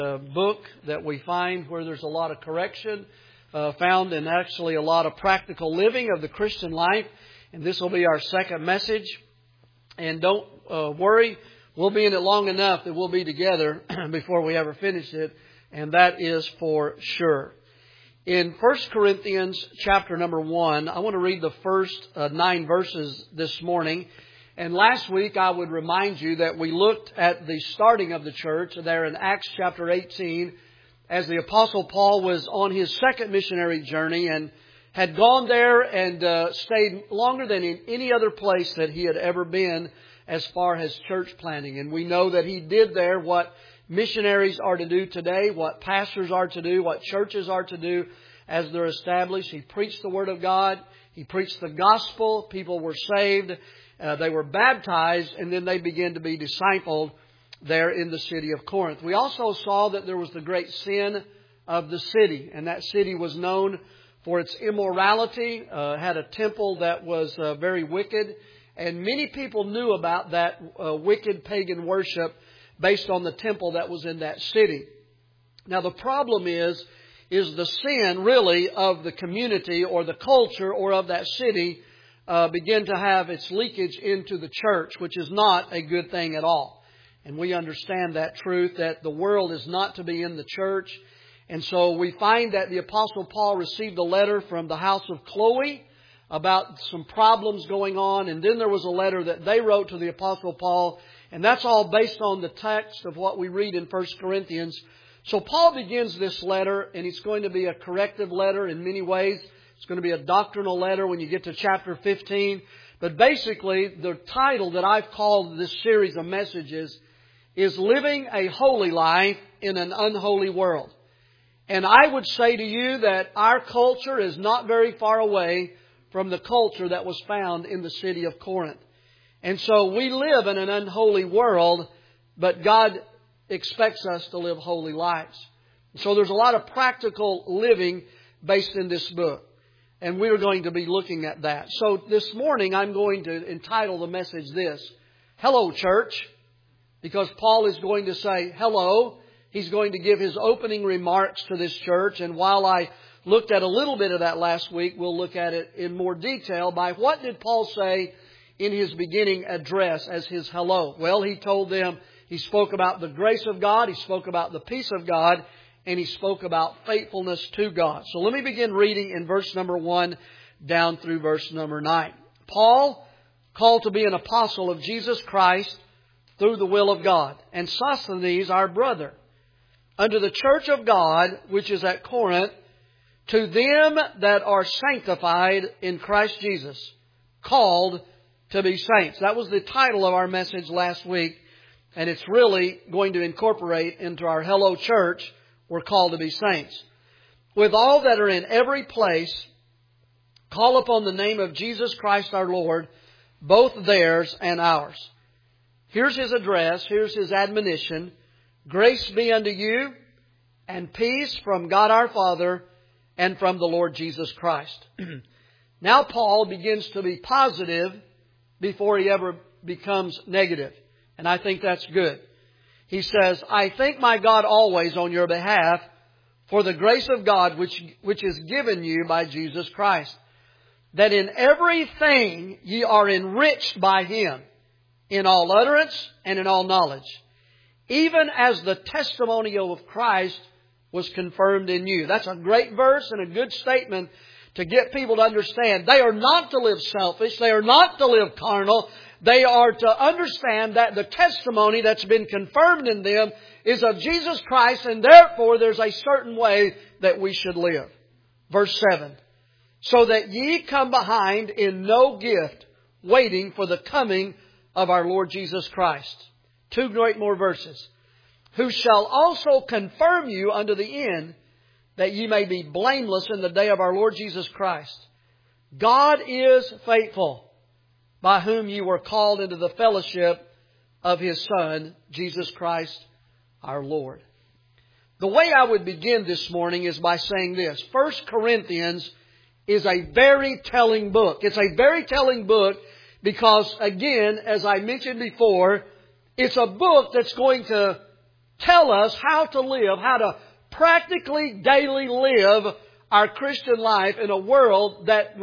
book that we find where there's a lot of correction found and actually a lot of practical living of the Christian life. And this will be our second message. And don't worry, we'll be in it long enough that we'll be together before we ever finish it. And that is for sure. In 1 Corinthians chapter number 1, I want to read the first 9 verses this morning. And last week I would remind you that we looked at the starting of the church there in Acts chapter 18 as the Apostle Paul was on his second missionary journey and had gone there and stayed longer than in any other place that he had ever been as far as church planting. And we know that he did there what missionaries are to do today, what pastors are to do, what churches are to do as they're established. He preached the Word of God. He preached the gospel. People were saved. They were baptized, and then they began to be discipled there in the city of Corinth. We also saw that there was the great sin of the city, and that city was known for its immorality, had a temple that was very wicked, and many people knew about that wicked pagan worship based on the temple that was in that city. Now the problem is the sin really of the community or the culture or of that city begin to have its leakage into the church, which is not a good thing at all. And we understand that truth, that the world is not to be in the church. And so we find that the Apostle Paul received a letter from the house of Chloe about some problems going on. And then there was a letter that they wrote to the Apostle Paul. And that's all based on the text of what we read in 1 Corinthians. So Paul begins this letter, and it's going to be a corrective letter in many ways. It's going to be a doctrinal letter when you get to chapter 15. But basically, the title that I've called this series of messages is Living a Holy Life in an Unholy World. And I would say to you that our culture is not very far away from the culture that was found in the city of Corinth. And so we live in an unholy world, but God expects us to live holy lives. So there's a lot of practical living based in this book. And we're going to be looking at that. So this morning I'm going to entitle the message this, Hello Church, because Paul is going to say hello. He's going to give his opening remarks to this church. And while I looked at a little bit of that last week, we'll look at it in more detail by what did Paul say in his beginning address as his hello. Well, he told them, he spoke about the grace of God, he spoke about the peace of God, and he spoke about faithfulness to God. So let me begin reading in verse number 1 down through verse number 9. Paul, called to be an apostle of Jesus Christ through the will of God, and Sosthenes, our brother, unto the church of God which is at Corinth, to them that are sanctified in Christ Jesus, called to be saints. That was the title of our message last week, and it's really going to incorporate into our Hello Church. We're called to be saints. With all that are in every place, call upon the name of Jesus Christ our Lord, both theirs and ours. Here's his address. Here's his admonition. Grace be unto you and peace from God our Father and from the Lord Jesus Christ. Now Paul begins to be positive before he ever becomes negative. And I think that's good. He says, I thank my God always on your behalf for the grace of God which is given you by Jesus Christ, that in everything ye are enriched by Him, in all utterance and in all knowledge, even as the testimony of Christ was confirmed in you. That's a great verse and a good statement to get people to understand. They are not to live selfish. They are not to live carnal. They are to understand that the testimony that's been confirmed in them is of Jesus Christ, and therefore there's a certain way that we should live. Verse 7. So that ye come behind in no gift, waiting for the coming of our Lord Jesus Christ. 2 great more verses. Who shall also confirm you unto the end, that ye may be blameless in the day of our Lord Jesus Christ. God is faithful, by whom ye were called into the fellowship of His Son, Jesus Christ our Lord. The way I would begin this morning is by saying this. 1 Corinthians is a very telling book. It's a very telling book because, again, as I mentioned before, it's a book that's going to tell us how to live, how to practically daily live our Christian life in a world that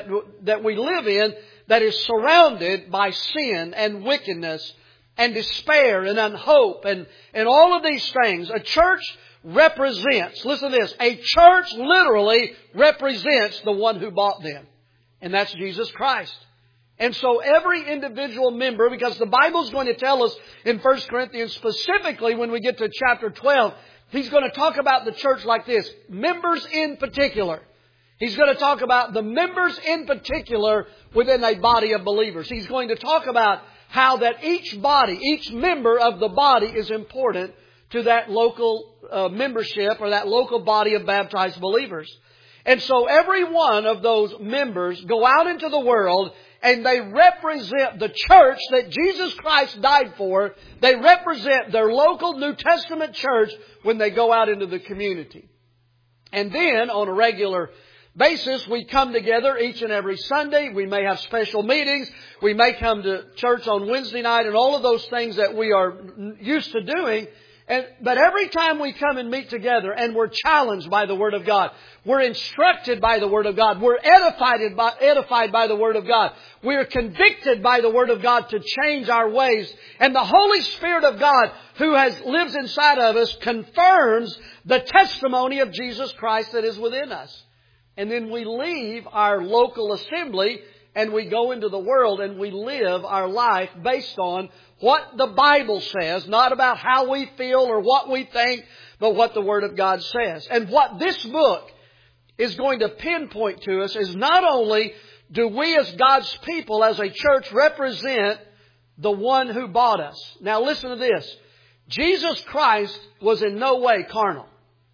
we live in that is surrounded by sin and wickedness and despair and unhope and all of these things. A church represents, listen to this, a church literally represents the one who bought them. And that's Jesus Christ. And so every individual member, because the Bible's going to tell us in 1 Corinthians specifically when we get to chapter 12, he's going to talk about the church like this. Members in particular. He's going to talk about the members in particular within a body of believers. He's going to talk about how that each body, each member of the body is important to that local membership or that local body of baptized believers. And so every one of those members go out into the world and they represent the church that Jesus Christ died for. They represent their local New Testament church when they go out into the community. And then on a regular basis, we come together each and every Sunday. We may have special meetings. We may come to church on Wednesday night and all of those things that we are used to doing. But every time we come and meet together and we're challenged by the Word of God, we're instructed by the Word of God, we're edified by the Word of God, we're convicted by the Word of God to change our ways. And the Holy Spirit of God who lives inside of us confirms the testimony of Jesus Christ that is within us. And then we leave our local assembly and we go into the world and we live our life based on what the Bible says, not about how we feel or what we think, but what the Word of God says. And what this book is going to pinpoint to us is not only do we as God's people, as a church, represent the one who bought us. Now listen to this. Jesus Christ was in no way carnal.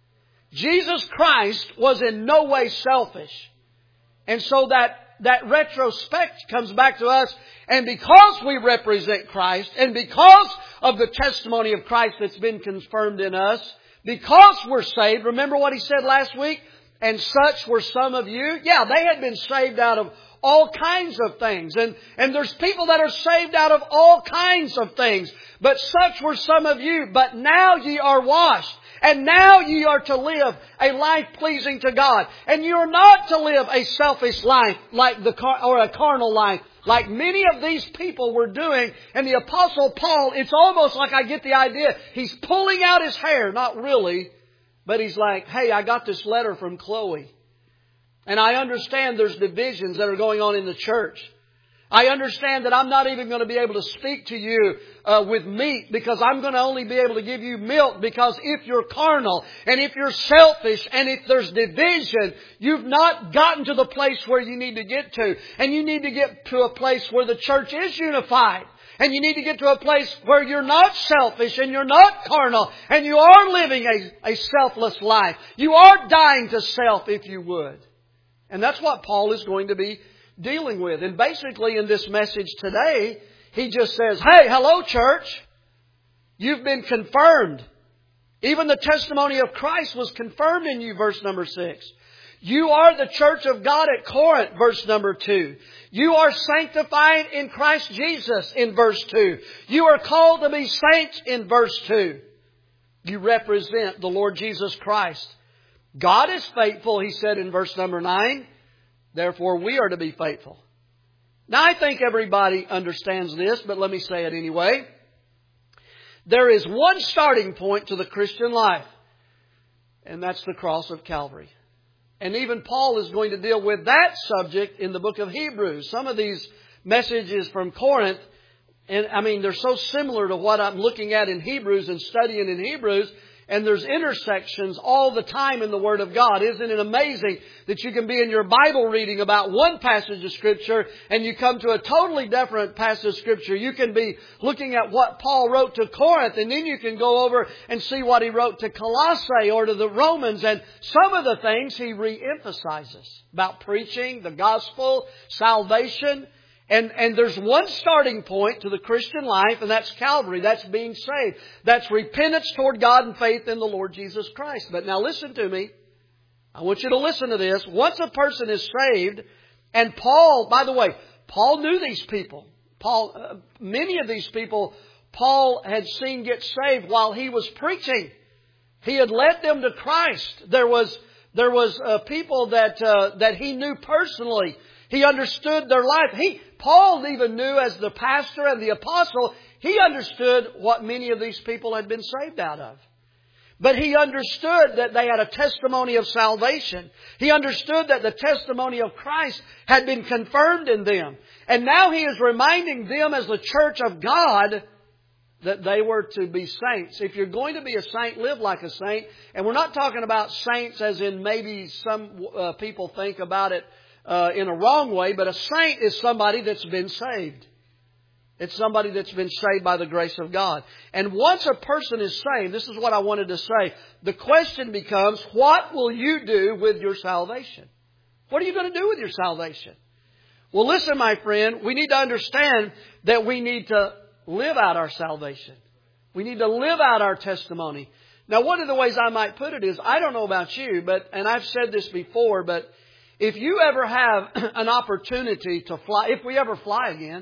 Jesus Christ was in no way selfish. And so that retrospect comes back to us. And because we represent Christ, and because of the testimony of Christ that's been confirmed in us, because we're saved, remember what he said last week? And such were some of you. Yeah, they had been saved out of all kinds of things. And there's people that are saved out of all kinds of things. But such were some of you. But now ye are washed. And now ye are to live a life pleasing to God. And you are not to live a selfish life or a carnal life like many of these people were doing. And the Apostle Paul, it's almost like I get the idea. He's pulling out his hair. Not really. But he's like, hey, I got this letter from Chloe. And I understand there's divisions that are going on in the church. I understand that I'm not even going to be able to speak to you with meat because I'm going to only be able to give you milk, because if you're carnal and if you're selfish and if there's division, you've not gotten to the place where you need to get to. And you need to get to a place where the church is unified. And you need to get to a place where you're not selfish and you're not carnal and you are living a selfless life. You are dying to self, if you would. And that's what Paul is going to be dealing with. And basically in this message today, he just says, hey, hello church. You've been confirmed. Even the testimony of Christ was confirmed in you, verse number 6. You are the church of God at Corinth, verse number 2. You are sanctified in Christ Jesus, in verse 2. You are called to be saints, in verse 2. You represent the Lord Jesus Christ. God is faithful, he said in verse number 9. Therefore, we are to be faithful. Now, I think everybody understands this, but let me say it anyway. There is one starting point to the Christian life, and that's the cross of Calvary. And even Paul is going to deal with that subject in the book of Hebrews. Some of these messages from Corinth, and I mean, they're so similar to what I'm looking at in Hebrews and studying in Hebrews. And there's intersections all the time in the Word of God. Isn't it amazing that you can be in your Bible reading about one passage of Scripture and you come to a totally different passage of Scripture? You can be looking at what Paul wrote to Corinth, and then you can go over and see what he wrote to Colossae or to the Romans. And some of the things he re-emphasizes about preaching, the gospel, salvation. And there's one starting point to the Christian life, and that's Calvary. That's being saved. That's repentance toward God and faith in the Lord Jesus Christ. But now listen to me. I want you to listen to this. Once a person is saved, and Paul, by the way, Paul knew these people. Many of these people Paul had seen get saved while he was preaching. He had led them to Christ. There was people that he knew personally. He understood their life. Paul even knew, as the pastor and the apostle, he understood what many of these people had been saved out of. But he understood that they had a testimony of salvation. He understood that the testimony of Christ had been confirmed in them. And now he is reminding them as the church of God that they were to be saints. If you're going to be a saint, live like a saint. And we're not talking about saints as in maybe some people think about it in a wrong way. But a saint is somebody that's been saved. It's somebody that's been saved by the grace of God. And once a person is saved, this is what I wanted to say. The question becomes, what will you do with your salvation? What are you going to do with your salvation? Well, listen, my friend, we need to understand that we need to live out our salvation. We need to live out our testimony. Now, one of the ways I might put it is, I don't know about you, and I've said this before, but if you ever have an opportunity to fly, if we ever fly again,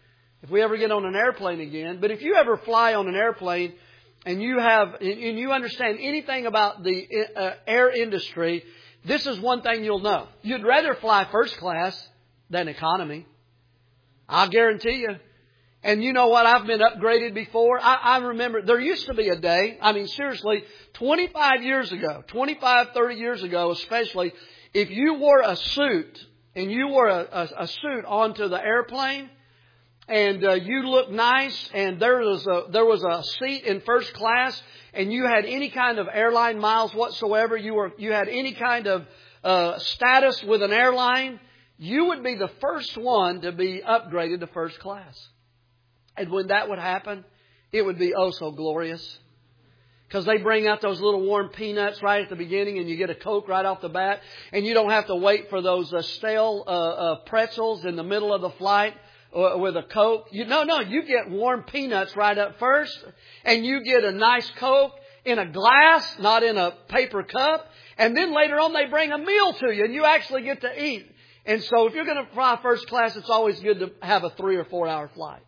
if we ever get on an airplane again, but if you ever fly on an airplane and you understand anything about the air industry, this is one thing you'll know. You'd rather fly first class than economy. I'll guarantee you. And you know what? I've been upgraded before. I remember there used to be a day, seriously, 25 years ago, 30 years ago especially, if you wore a suit and you wore a suit onto the airplane, and you looked nice, and there was a seat in first class, and you had any kind of airline miles whatsoever, you had any kind of status with an airline, you would be the first one to be upgraded to first class. And when that would happen, it would be oh so glorious. Because they bring out those little warm peanuts right at the beginning, and you get a Coke right off the bat, and you don't have to wait for those stale pretzels in the middle of the flight with a Coke. You get warm peanuts right up first, and you get a nice Coke in a glass, not in a paper cup, and then later on they bring a meal to you, and you actually get to eat. And so if you're going to fly first class, it's always good to have a 3 or 4 hour flight.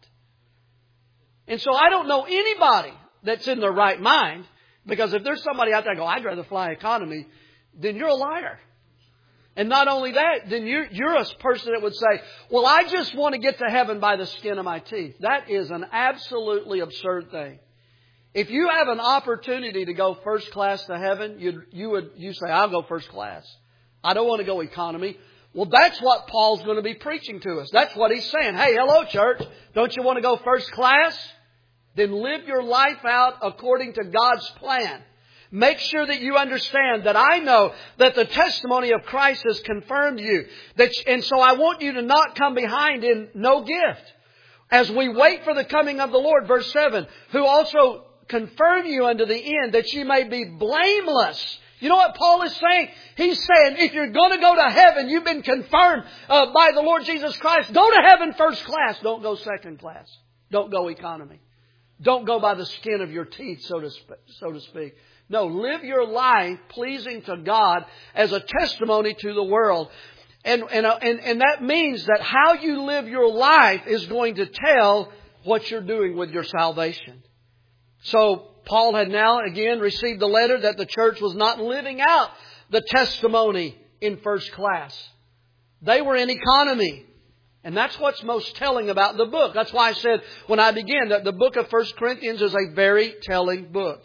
And so I don't know anybody that's in their right mind, because if there's somebody out there go, I'd rather fly economy, then you're a liar. And not only that, then you're a person that would say, well, I just want to get to heaven by the skin of my teeth. That is an absolutely absurd thing. If you have an opportunity to go first class to heaven, you say, I'll go first class. I don't want to go economy. Well, that's what Paul's going to be preaching to us. That's what he's saying. Hey, hello, church. Don't you want to go first class? Then live your life out according to God's plan. Make sure that you understand that I know that the testimony of Christ has confirmed you. And so I want you to not come behind in no gift. As we wait for the coming of the Lord, verse 7, who also confirm you unto the end, that ye may be blameless. You know what Paul is saying? He's saying, if you're going to go to heaven, you've been confirmed by the Lord Jesus Christ. Go to heaven first class. Don't go second class. Don't go economy. Don't go by the skin of your teeth, so to speak. No, live your life pleasing to God as a testimony to the world. And that means that how you live your life is going to tell what you're doing with your salvation. So Paul had now again received the letter that the church was not living out the testimony in first class. They were in economy. And that's what's most telling about the book. That's why I said when I began that the book of 1 Corinthians is a very telling book.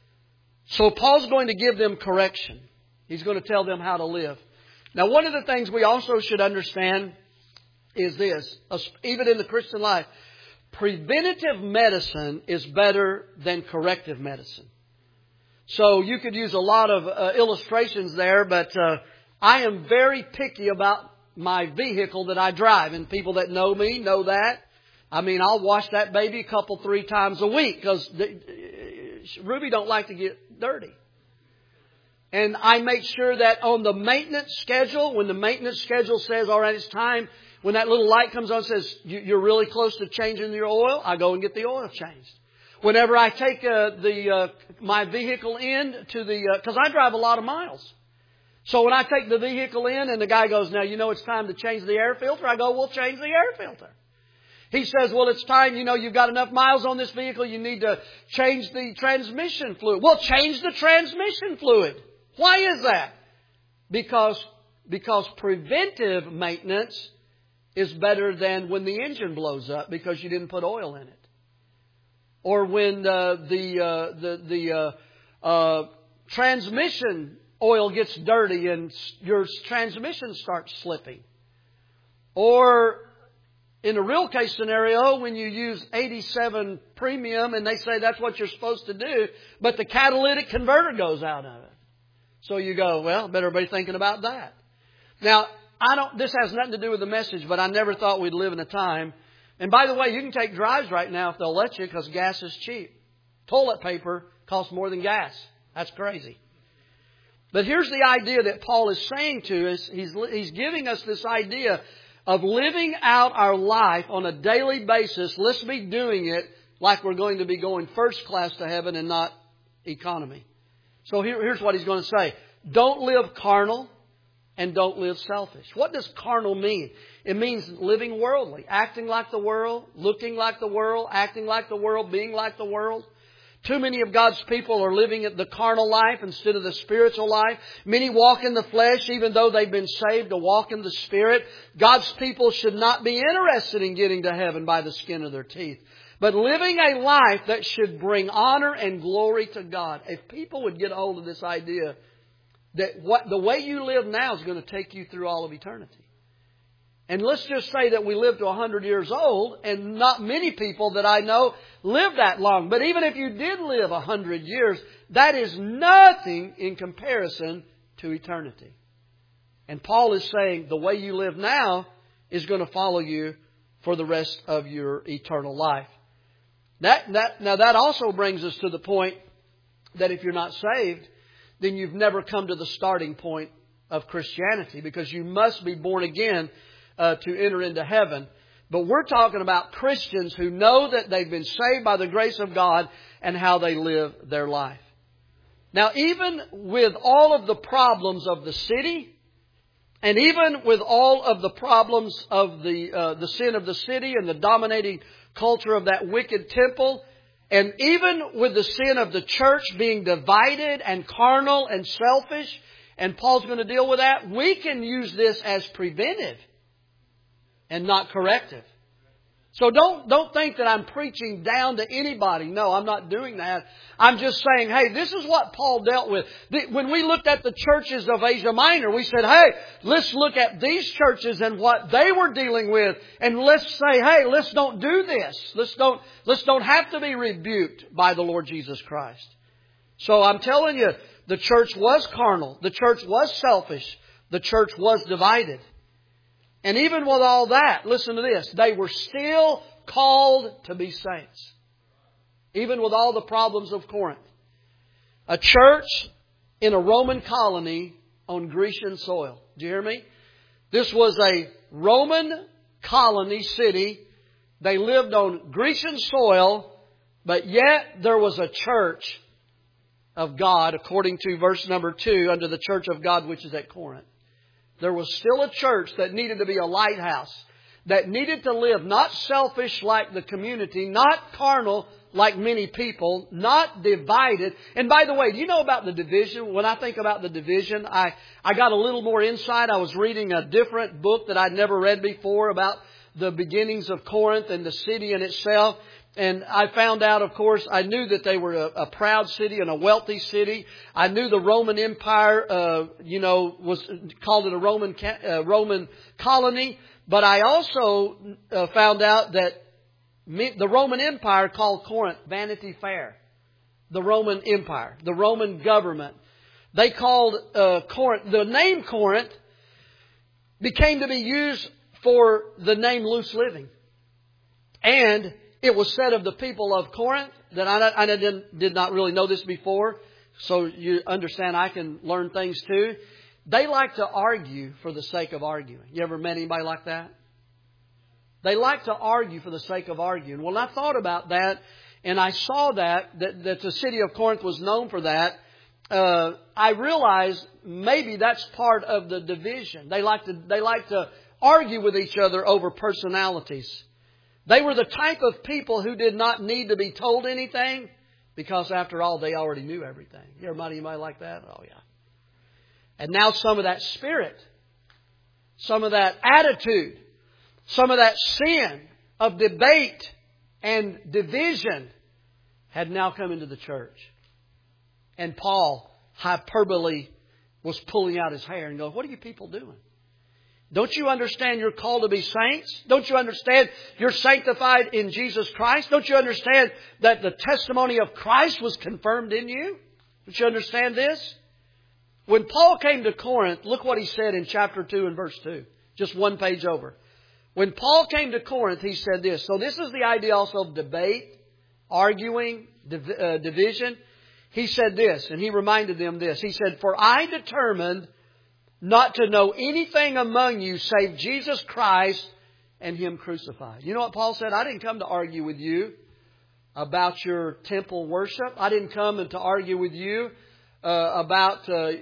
So Paul's going to give them correction. He's going to tell them how to live. Now, one of the things we also should understand is this. Even in the Christian life, preventative medicine is better than corrective medicine. So you could use a lot of illustrations there, but I am very picky about my vehicle that I drive. And people that know me know that. I'll wash that baby 3 times a week because Ruby don't like to get dirty. And I make sure that on the maintenance schedule, when the maintenance schedule says, all right, it's time, when that little light comes on and says, you're really close to changing your oil, I go and get the oil changed. Whenever I take my vehicle in to because I drive a lot of miles. So when I take the vehicle in and the guy goes, now, it's time to change the air filter, I go, we'll change the air filter. He says, well, it's time, you've got enough miles on this vehicle, you need to change the transmission fluid. Well, change the transmission fluid. Why is that? Because preventive maintenance is better than when the engine blows up because you didn't put oil in it. Or when the transmission oil gets dirty and your transmission starts slipping. Or in a real case scenario, when you use 87 premium and they say that's what you're supposed to do, but the catalytic converter goes out of it. So you go, well, better be thinking about that. Now, this has nothing to do with the message, but I never thought we'd live in a time. And by the way, you can take drives right now if they'll let you because gas is cheap. Toilet paper costs more than gas. That's crazy. But here's the idea that Paul is saying to us. He's giving us this idea of living out our life on a daily basis. Let's be doing it like we're going to be going first class to heaven and not economy. So here's what he's going to say. Don't live carnal and don't live selfish. What does carnal mean? It means living worldly, acting like the world, looking like the world, acting like the world, being like the world. Too many of God's people are living the carnal life instead of the spiritual life. Many walk in the flesh even though they've been saved to walk in the Spirit. God's people should not be interested in getting to heaven by the skin of their teeth, but living a life that should bring honor and glory to God. If people would get a hold of this idea that the way you live now is going to take you through all of eternity. And let's just say that we live to 100 years old, and not many people that I know live that long. But even if you did live 100 years, that is nothing in comparison to eternity. And Paul is saying the way you live now is going to follow you for the rest of your eternal life. Now that also brings us to the point that if you're not saved, then you've never come to the starting point of Christianity, because you must be born again to enter into heaven. But we're talking about Christians who know that they've been saved by the grace of God and how they live their life. Now, even with all of the problems of the city, and even with all of the problems of the sin of the city and the dominating culture of that wicked temple, and even with the sin of the church being divided and carnal and selfish, and Paul's going to deal with that, we can use this as preventive and not corrective. So don't think that I'm preaching down to anybody. No, I'm not doing that. I'm just saying, hey, this is what Paul dealt with. When we looked at the churches of Asia Minor, we said, hey, let's look at these churches and what they were dealing with. And let's say, hey, let's don't do this. Let's don't have to be rebuked by the Lord Jesus Christ. So I'm telling you, the church was carnal. The church was selfish. The church was divided. And even with all that, listen to this, they were still called to be saints. Even with all the problems of Corinth. A church in a Roman colony on Grecian soil. Do you hear me? This was a Roman colony city. They lived on Grecian soil, but yet there was a church of God, according to verse number 2, under the church of God which is at Corinth. There was still a church that needed to be a lighthouse, that needed to live not selfish like the community, not carnal like many people, not divided. And by the way, do you know about the division? When I think about the division, I got a little more insight. I was reading a different book that I'd never read before about the beginnings of Corinth and the city in itself. And I found out, of course, I knew that they were a proud city and a wealthy city. I knew the Roman Empire, called it a Roman colony. But I also found out that the Roman Empire called Corinth Vanity Fair. The Roman Empire, the Roman government. They called Corinth, the name Corinth became to be used for the name loose living. And it was said of the people of Corinth, that I did not really know this before, so you understand I can learn things too. They like to argue for the sake of arguing. You ever met anybody like that? They like to argue for the sake of arguing. Well, I thought about that, and I saw that the city of Corinth was known for that. I realized maybe that's part of the division. They like to argue with each other over personalities. They were the type of people who did not need to be told anything because, after all, they already knew everything. You ever met anybody like that? Oh, yeah. And now some of that spirit, some of that attitude, some of that sin of debate and division had now come into the church. And Paul, hyperbole, was pulling out his hair and going, what are you people doing? Don't you understand you're called to be saints? Don't you understand you're sanctified in Jesus Christ? Don't you understand that the testimony of Christ was confirmed in you? Don't you understand this? When Paul came to Corinth, look what he said in chapter 2 and verse 2. Just one page over. When Paul came to Corinth, he said this. So this is the idea also of debate, arguing, division. He said this, and he reminded them this. He said, for I determined not to know anything among you save Jesus Christ and Him crucified. You know what Paul said? I didn't come to argue with you about your temple worship. I didn't come to argue with you about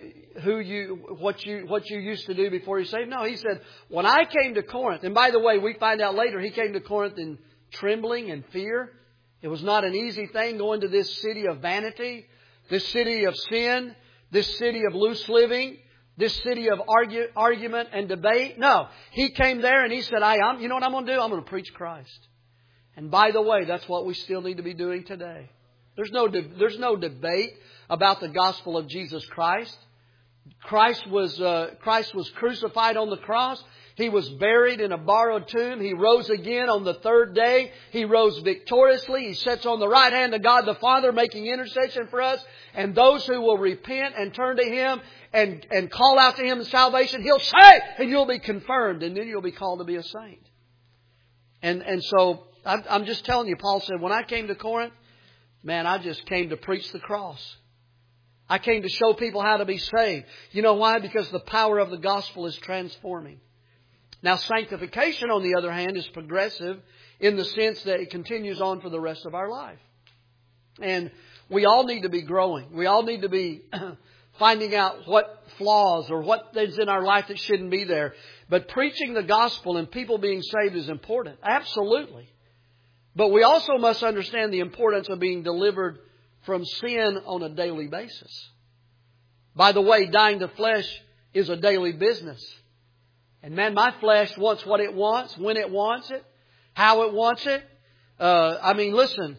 what you used to do before you saved. No, he said, when I came to Corinth, and by the way, we find out later he came to Corinth in trembling and fear. It was not an easy thing going to this city of vanity, this city of sin, this city of loose living, this city of argument and debate. No, he came there and he said, you know what I'm going to do? I'm going to preach Christ. And by the way, that's what we still need to be doing today. There's no debate about the gospel of Jesus Christ. Christ was crucified on the cross. He was buried in a borrowed tomb. He rose again on the third day. He rose victoriously. He sits on the right hand of God the Father, making intercession for us. And those who will repent and turn to Him and call out to Him in salvation, He'll save, and you'll be confirmed, and then you'll be called to be a saint. And so I'm just telling you, Paul said, when I came to Corinth, man, I just came to preach the cross. I came to show people how to be saved. You know why? Because the power of the gospel is transforming. Now, sanctification, on the other hand, is progressive in the sense that it continues on for the rest of our life. And we all need to be growing. We all need to be finding out what flaws or what things in our life that shouldn't be there. But preaching the gospel and people being saved is important. Absolutely. But we also must understand the importance of being delivered from sin on a daily basis. By the way, dying to flesh is a daily business. And man, my flesh wants what it wants, when it wants it, how it wants it. Listen,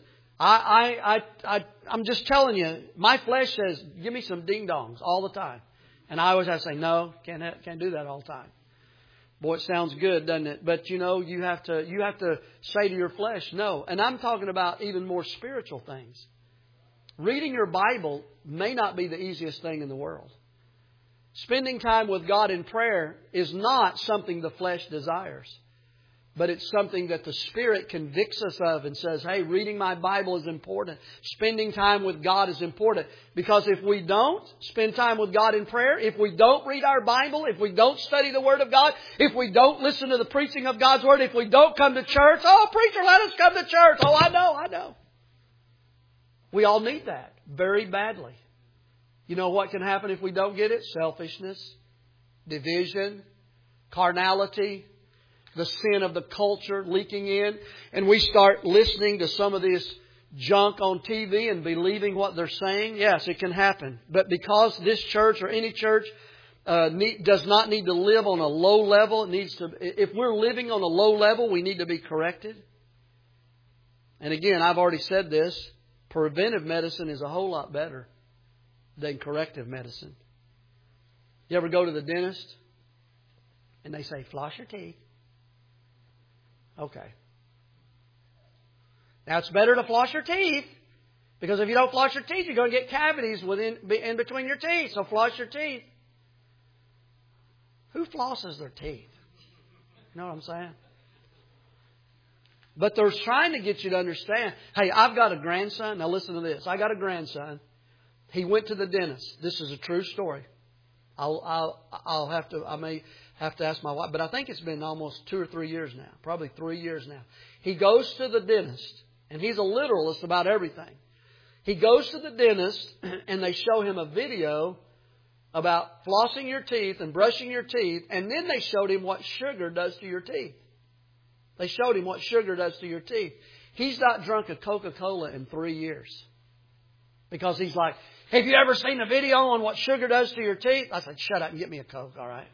I'm just telling you, my flesh says, give me some ding-dongs all the time. And I always have to say, no, can't do that all the time. Boy, it sounds good, doesn't it? But you know, you have to say to your flesh, no. And I'm talking about even more spiritual things. Reading your Bible may not be the easiest thing in the world. Spending time with God in prayer is not something the flesh desires. But it's something that the Spirit convicts us of and says, hey, reading my Bible is important. Spending time with God is important. Because if we don't spend time with God in prayer, if we don't read our Bible, if we don't study the Word of God, if we don't listen to the preaching of God's Word, if we don't come to church, oh, preacher, let us come to church. Oh, I know. We all need that very badly. You know what can happen if we don't get it? Selfishness, division, carnality, the sin of the culture leaking in. And we start listening to some of this junk on TV and believing what they're saying. Yes, it can happen. But because this church or any church does not need to live on a low level, if we're living on a low level, we need to be corrected. And again, I've already said this, preventive medicine is a whole lot better than corrective medicine. You ever go to the dentist and they say, floss your teeth? Okay. Now it's better to floss your teeth because if you don't floss your teeth, you're going to get cavities in between your teeth. So floss your teeth. Who flosses their teeth? You know what I'm saying? But they're trying to get you to understand, hey, I've got a grandson. Now listen to this. I got a grandson. He went to the dentist. This is a true story. I may have to ask my wife, but I think it's been almost 2 or 3 years now. Probably 3 years now. He goes to the dentist, and he's a literalist about everything. He goes to the dentist, and they show him a video about flossing your teeth and brushing your teeth, and then they showed him what sugar does to your teeth. They showed him what sugar does to your teeth. He's not drunk a Coca-Cola in 3 years. Because he's like, have you ever seen a video on what sugar does to your teeth? I said, shut up and get me a Coke, all right?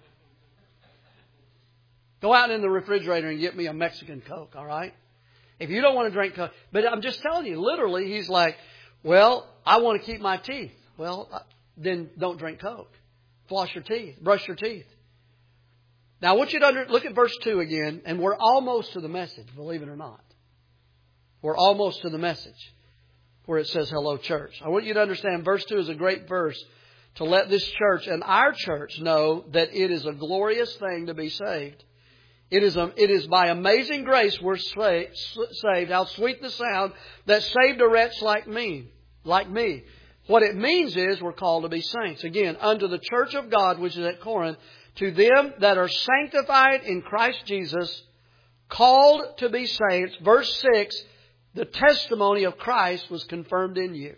Go out in the refrigerator and get me a Mexican Coke, all right? If you don't want to drink Coke. But I'm just telling you, literally, he's like, well, I want to keep my teeth. Well, then don't drink Coke. Floss your teeth. Brush your teeth. Now, I want you to look at verse 2 again, and we're almost to the message, believe it or not. We're almost to the message where it says, hello, church. I want you to understand verse 2 is a great verse to let this church and our church know that it is a glorious thing to be saved. It is by amazing grace we're saved. How sweet the sound that saved a wretch like me. What it means is we're called to be saints. Again, unto the church of God which is at Corinth, to them that are sanctified in Christ Jesus, called to be saints. Verse 6, the testimony of Christ was confirmed in you.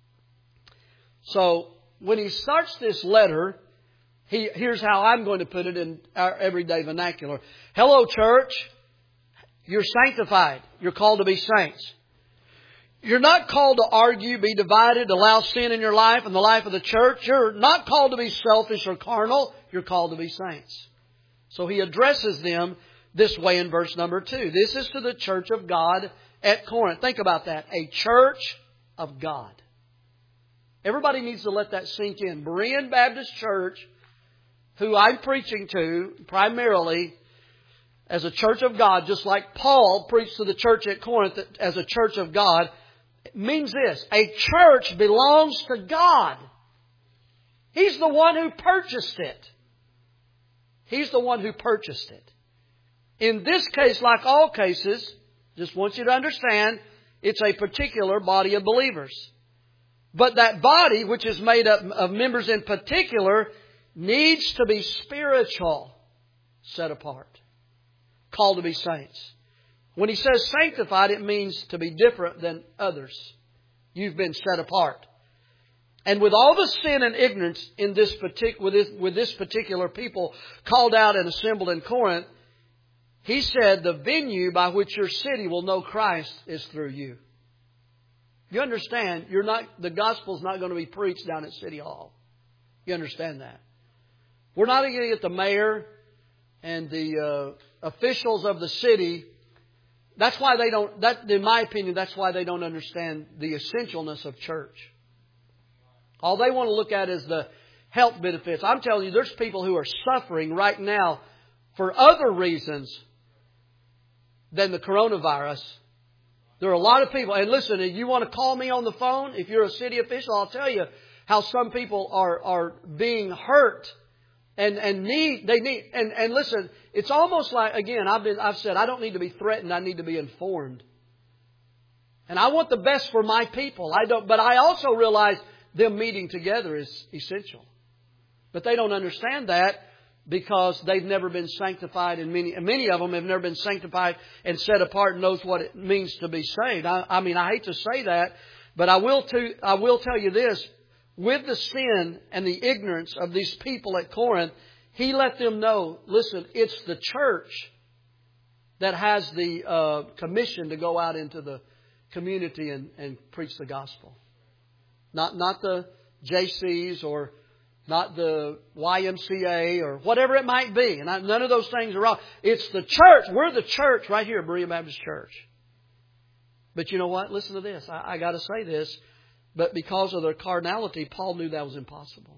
So, when he starts this letter, here's how I'm going to put it in our everyday vernacular. Hello, church. You're sanctified. You're called to be saints. You're not called to argue, be divided, allow sin in your life and the life of the church. You're not called to be selfish or carnal. You're called to be saints. So he addresses them this way in verse number 2. This is to the church of God at Corinth. Think about that. A church of God. Everybody needs to let that sink in. Berean Baptist Church, who I'm preaching to primarily as a church of God, just like Paul preached to the church at Corinth as a church of God, it means this. A church belongs to God. He's the one who purchased it. He's the one who purchased it. In this case, like all cases, just want you to understand, it's a particular body of believers. But that body, which is made up of members in particular, needs to be spiritual, set apart, called to be saints. When he says sanctified, it means to be different than others. You've been set apart. And with all the sin and ignorance in this with this particular people called out and assembled in Corinth, he said the venue by which your city will know Christ is through you. You understand, the gospel's not going to be preached down at City Hall. You understand that? We're not going to get the mayor and the officials of the city. That's why they don't, in my opinion, that's why they don't understand the essentialness of church. All they want to look at is the health benefits. I'm telling you, there's people who are suffering right now for other reasons than the coronavirus. There are a lot of people, and listen, if you want to call me on the phone, if you're a city official, I'll tell you how some people are being hurt and listen, it's almost like, again, I've said I don't need to be threatened, I need to be informed. And I want the best for my people. But I also realize them meeting together is essential. But they don't understand that because they've never been sanctified, and many of them have never been sanctified and set apart and knows what it means to be saved. I hate to say that, but I will tell you this. With the sin and the ignorance of these people at Corinth, he let them know, listen, it's the church that has the commission to go out into the community and preach the gospel. Not the JCs or not the YMCA or whatever it might be. And none of those things are wrong. It's the church. We're the church right here at Berean Baptist Church. But you know what? Listen to this. I got to say this. But because of their carnality, Paul knew that was impossible.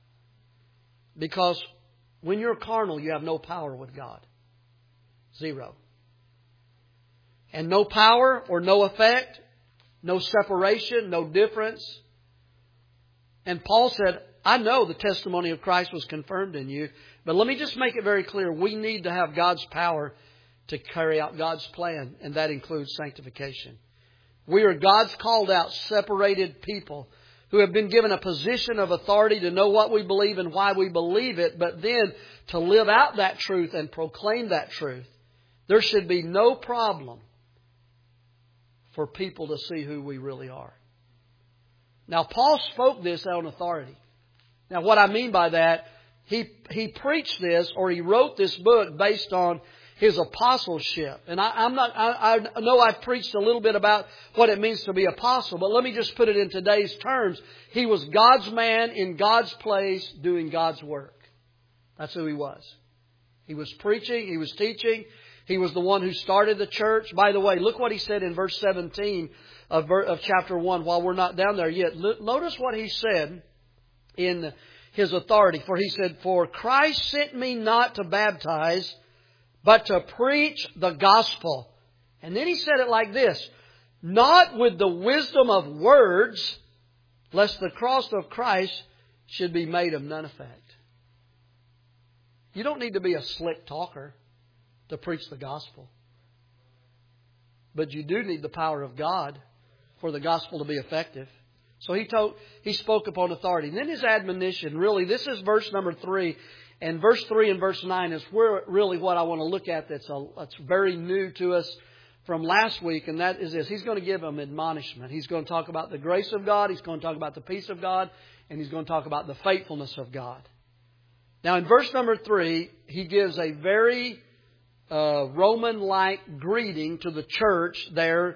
Because when you're carnal, you have no power with God. Zero. And no power or no effect, no separation, no difference. And Paul said, I know the testimony of Christ was confirmed in you, but let me just make it very clear. We need to have God's power to carry out God's plan, and that includes sanctification. We are God's called out, separated people who have been given a position of authority to know what we believe and why we believe it, but then to live out that truth and proclaim that truth. There should be no problem for people to see who we really are. Now, Paul spoke this on authority. Now, what I mean by that, he preached this or he wrote this book based on his apostleship. And I know I've preached a little bit about what it means to be apostle, but let me just put it in today's terms. He was God's man in God's place doing God's work. That's who he was. He was preaching, he was teaching, he was the one who started the church. By the way, look what he said in verse 17 of chapter 1 while we're not down there yet. Notice what he said in his authority. For he said, "For Christ sent me not to baptize, but to preach the gospel." And then he said it like this, "Not with the wisdom of words, lest the cross of Christ should be made of none effect." You don't need to be a slick talker to preach the gospel. But you do need the power of God for the gospel to be effective. So he spoke upon authority. And then his admonition, really, this is verse number 3. And verse 3 and verse 9 is really what I want to look at that's very new to us from last week. And that is this. He's going to give them admonishment. He's going to talk about the grace of God. He's going to talk about the peace of God. And he's going to talk about the faithfulness of God. Now in verse number 3, he gives a very Roman-like greeting to the church there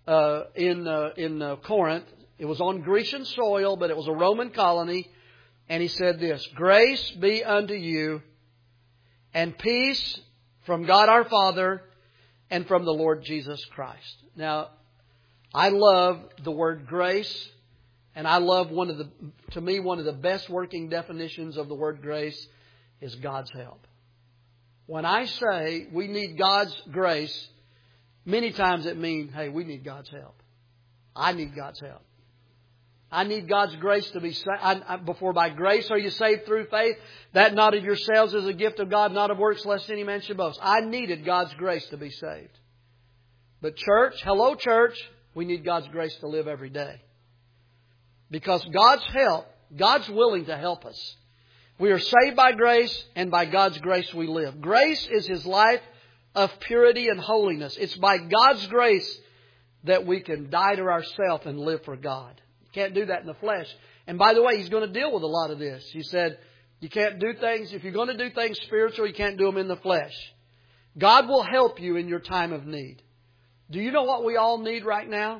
in Corinth. It was on Grecian soil, but it was a Roman colony. And he said this, "Grace be unto you and peace from God our Father and from the Lord Jesus Christ." Now, I love the word grace. And I love one of the best working definitions of the word grace is God's help. When I say we need God's grace, many times it means, hey, we need God's help. I need God's help. I need God's grace to be saved. Before by grace are you saved through faith, that not of yourselves is a gift of God, not of works, lest any man should boast. I needed God's grace to be saved. But church, hello church, we need God's grace to live every day. Because God's willing to help us. We are saved by grace, and by God's grace we live. Grace is His life of purity and holiness. It's by God's grace that we can die to ourselves and live for God. You can't do that in the flesh. And by the way, He's going to deal with a lot of this. He said, you can't do things, if you're going to do things spiritual, you can't do them in the flesh. God will help you in your time of need. Do you know what we all need right now?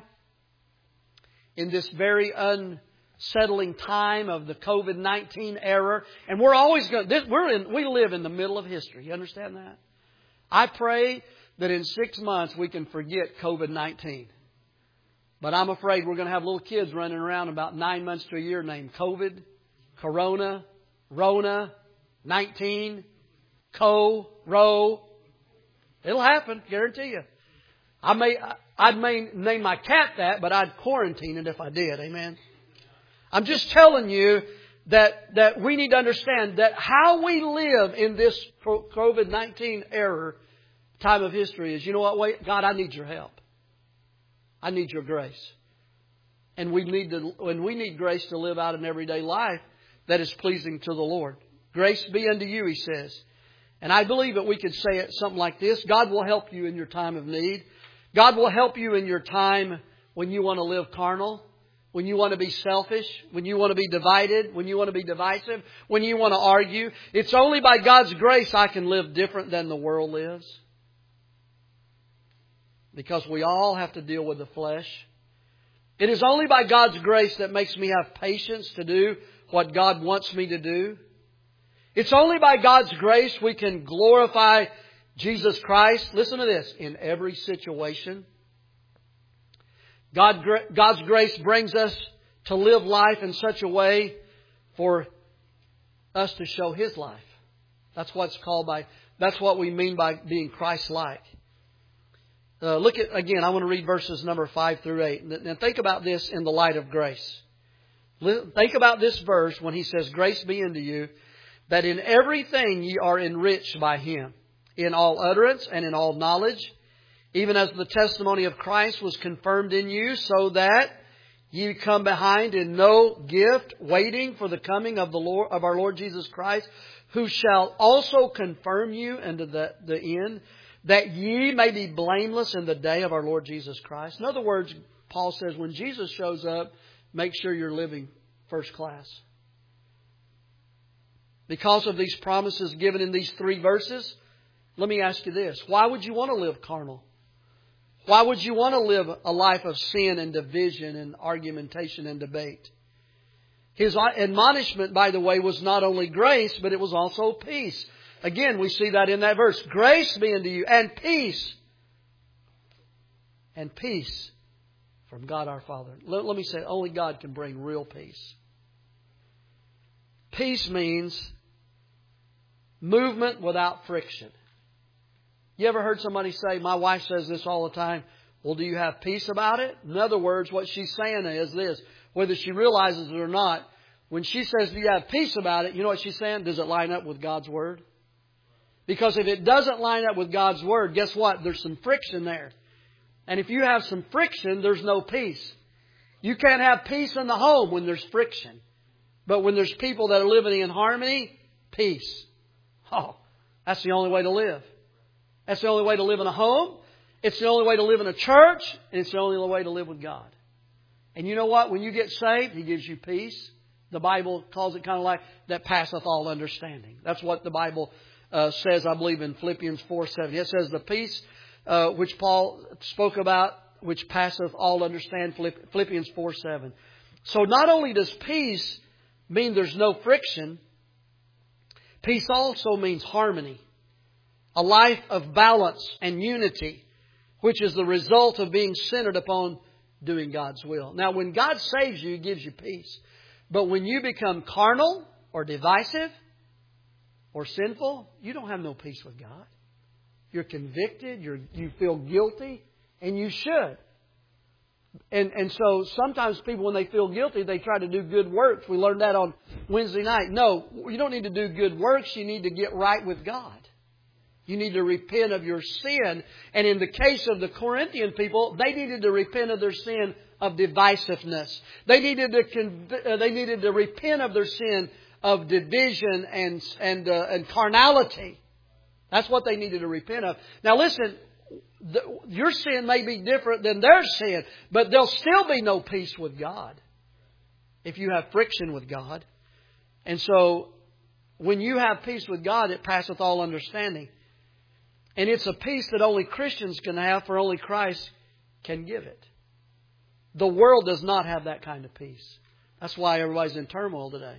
In this very unsettling time of the COVID-19 era. And we're always going we live in the middle of history. You understand that? I pray that in 6 months we can forget COVID-19. But I'm afraid we're going to have little kids running around about 9 months to a year named COVID, Corona, Rona, 19, Ro. It'll happen, guarantee you. I'd name my cat that, but I'd quarantine it if I did. Amen. I'm just telling you that we need to understand that how we live in this COVID-19 era, time of history is, you know what? Wait, God, I need your help. I need your grace. And we need grace to live out an everyday life that is pleasing to the Lord. Grace be unto you, He says. And I believe that we could say it something like this. God will help you in your time of need. God will help you in your time when you want to live carnal, when you want to be selfish, when you want to be divided, when you want to be divisive, when you want to argue. It's only by God's grace I can live different than the world lives. Because we all have to deal with the flesh. It is only by God's grace that makes me have patience to do what God wants me to do. It's only by God's grace we can glorify Jesus Christ. Listen to this. In every situation, God's grace brings us to live life in such a way for us to show His life. That's what we mean by being Christ-like. Look at, again, I want to read verses number 5 through 8. Now think about this in the light of grace. Think about this verse when he says, "Grace be unto you, that in everything ye are enriched by Him, in all utterance and in all knowledge, even as the testimony of Christ was confirmed in you, so that ye come behind in no gift, waiting for the coming of our Lord Jesus Christ, who shall also confirm you unto the end, that ye may be blameless in the day of our Lord Jesus Christ." In other words, Paul says, when Jesus shows up, make sure you're living first class. Because of these promises given in these 3 verses, Let me ask you this. Why would you want to live carnal? Why would you want to live a life of sin and division and argumentation and debate? His admonishment, by the way, was not only grace, but it was also peace. Again, we see that in that verse. Grace be unto you and peace. And peace from God our Father. Let me say, only God can bring real peace. Peace means movement without friction. You ever heard somebody say, my wife says this all the time, well, do you have peace about it? In other words, what she's saying is this, whether she realizes it or not, when she says, do you have peace about it, you know what she's saying? Does it line up with God's Word? Because if it doesn't line up with God's Word, guess what? There's some friction there. And if you have some friction, there's no peace. You can't have peace in the home when there's friction. But when there's people that are living in harmony, peace. Oh, that's the only way to live. That's the only way to live in a home. It's the only way to live in a church. And it's the only way to live with God. And you know what? When you get saved, He gives you peace. The Bible calls it kind of like that passeth all understanding. That's what the Bible says, I believe, in Philippians 4:7. It says the peace which Paul spoke about, which passeth all understanding, Philippians 4:7. So not only does peace mean there's no friction, peace also means harmony. A life of balance and unity, which is the result of being centered upon doing God's will. Now, when God saves you, He gives you peace. But when you become carnal or divisive or sinful, you don't have no peace with God. You're convicted, you feel guilty, and you should. And so sometimes people, when they feel guilty, they try to do good works. We learned that on Wednesday night. No, you don't need to do good works. You need to get right with God. You need to repent of your sin. And in the case of the Corinthian people, they needed to repent of their sin of divisiveness. They needed to repent of their sin of division and carnality. That's what they needed to repent of. Now listen, your sin may be different than their sin, but there'll still be no peace with God if you have friction with God. And so when you have peace with God, it passeth all understanding. And it's a peace that only Christians can have, for only Christ can give it. The world does not have that kind of peace. That's why everybody's in turmoil today.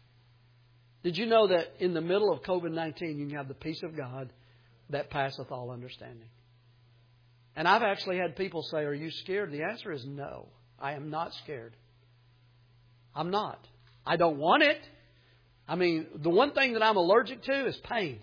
Did you know that in the middle of COVID-19, you can have the peace of God that passeth all understanding? And I've actually had people say, are you scared? The answer is no. I am not scared. I'm not. I don't want it. I mean, the one thing that I'm allergic to is pain.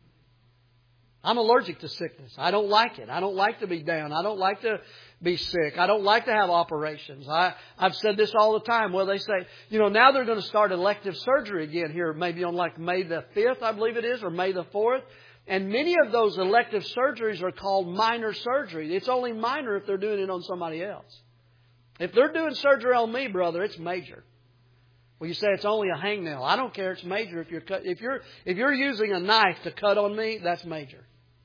I'm allergic to sickness. I don't like it. I don't like to be down. I don't like to be sick. I don't like to have operations. I've said this all the time. Well, they say, now they're going to start elective surgery again here, maybe on like May the 5th, I believe it is, or May the 4th. And many of those elective surgeries are called minor surgery. It's only minor if they're doing it on somebody else. If they're doing surgery on me, brother, it's major. Well, you say it's only a hangnail. I don't care. It's major. If you're using a knife to cut on me, that's major.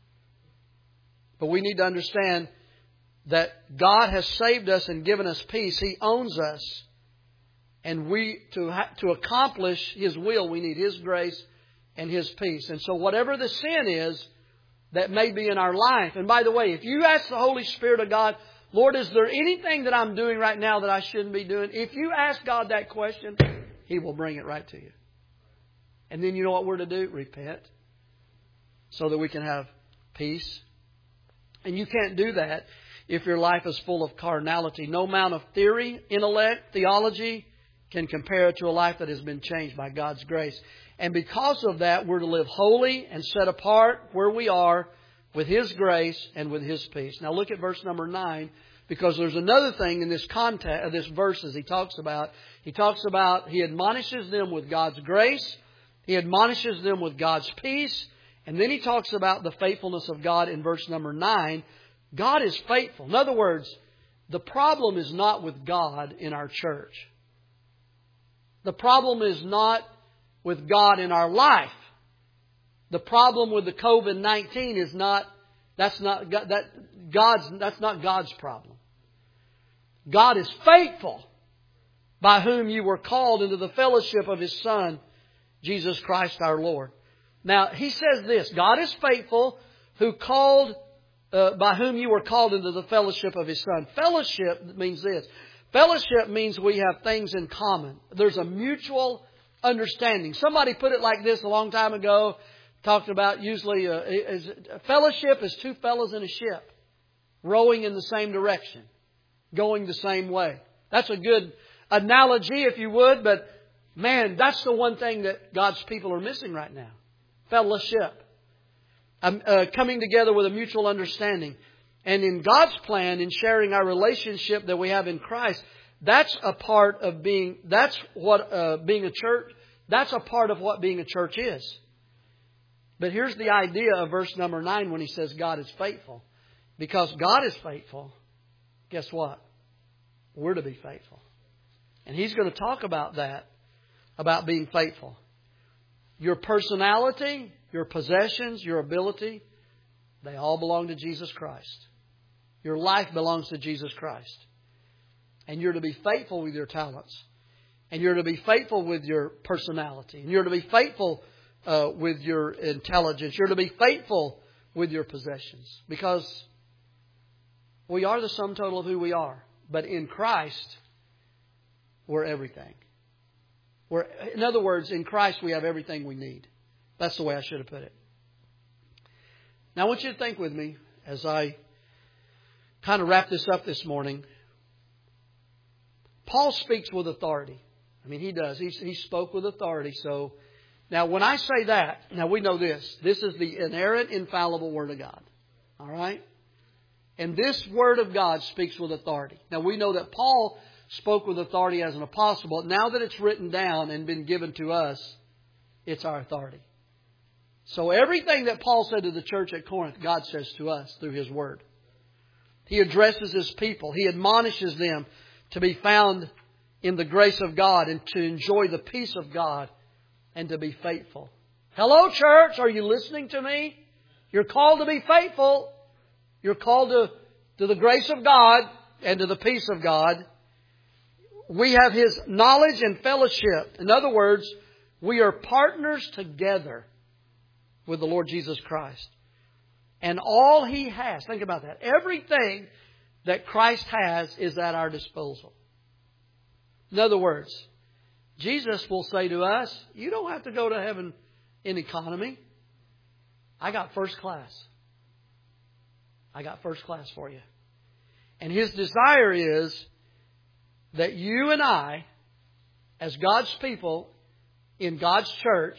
But we need to understand that God has saved us and given us peace. He owns us. And to accomplish His will, we need His grace and His peace. And so whatever the sin is that may be in our life. And by the way, if you ask the Holy Spirit of God, Lord, is there anything that I'm doing right now that I shouldn't be doing? If you ask God that question, He will bring it right to you. And then you know what we're to do? Repent. So that we can have peace. And you can't do that if your life is full of carnality. No amount of theory, intellect, theology can compare it to a life that has been changed by God's grace. And because of that, we're to live holy and set apart where we are with His grace and with His peace. Now look at verse number 9, because there's another thing in this context of this verses He talks about. He admonishes them with God's grace. He admonishes them with God's peace. And then He talks about the faithfulness of God in verse number 9. God is faithful. In other words, the problem is not with God in our church. The problem is not with God in our life. The problem with the COVID-19 is that's not God's problem. God is faithful, by whom you were called into the fellowship of His Son, Jesus Christ our Lord. Now, He says this, God is faithful by whom you were called into the fellowship of His Son. Fellowship means this. Fellowship means we have things in common. There's a mutual understanding. Somebody put it like this a long time ago, talked about usually fellowship is two fellows in a ship rowing in the same direction, going the same way. That's a good analogy, if you would, but man, that's the one thing that God's people are missing right now. Fellowship. Coming together with a mutual understanding. And in God's plan, in sharing our relationship that we have in Christ, that's a part of being a church. That's a part of what being a church is. But here's the idea of verse number 9 when he says God is faithful. Because God is faithful, guess what? We're to be faithful. And he's going to talk about that, about being faithful. Your personality, your possessions, your ability, they all belong to Jesus Christ. Your life belongs to Jesus Christ. And you're to be faithful with your talents. And you're to be faithful with your personality. And you're to be faithful with your intelligence. You're to be faithful with your possessions. Because we are the sum total of who we are. But in Christ, we're everything. In other words, in Christ we have everything we need. That's the way I should have put it. Now I want you to think with me as I kind of wrap this up this morning. Paul speaks with authority. I mean, he does. He spoke with authority. So now when I say that, now we know this. This is the inerrant, infallible Word of God. All right? And this Word of God speaks with authority. Now we know that Paul spoke with authority as an apostle, but now that it's written down and been given to us, it's our authority. So everything that Paul said to the church at Corinth, God says to us through His Word. He addresses His people. He admonishes them to be found in the grace of God and to enjoy the peace of God and to be faithful. Hello, church. Are you listening to me? You're called to be faithful. You're called to the grace of God and to the peace of God. We have His knowledge and fellowship. In other words, we are partners together with the Lord Jesus Christ. And all He has, think about that. Everything that Christ has is at our disposal. In other words, Jesus will say to us, you don't have to go to heaven in economy. I got first class. I got first class for you. And His desire is that you and I, as God's people in God's church,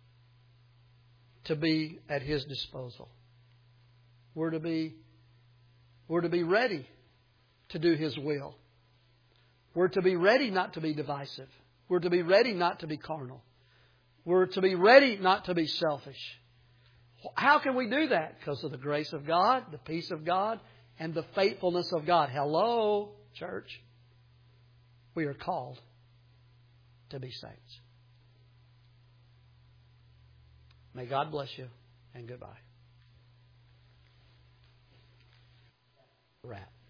to be at His disposal. We're to be ready to do His will. We're to be ready not to be divisive. We're to be ready not to be carnal. We're to be ready not to be selfish. How can we do that? Because of the grace of God, the peace of God, and the faithfulness of God. Hello, church. We are called to be saints. May God bless you, and goodbye. Wrap.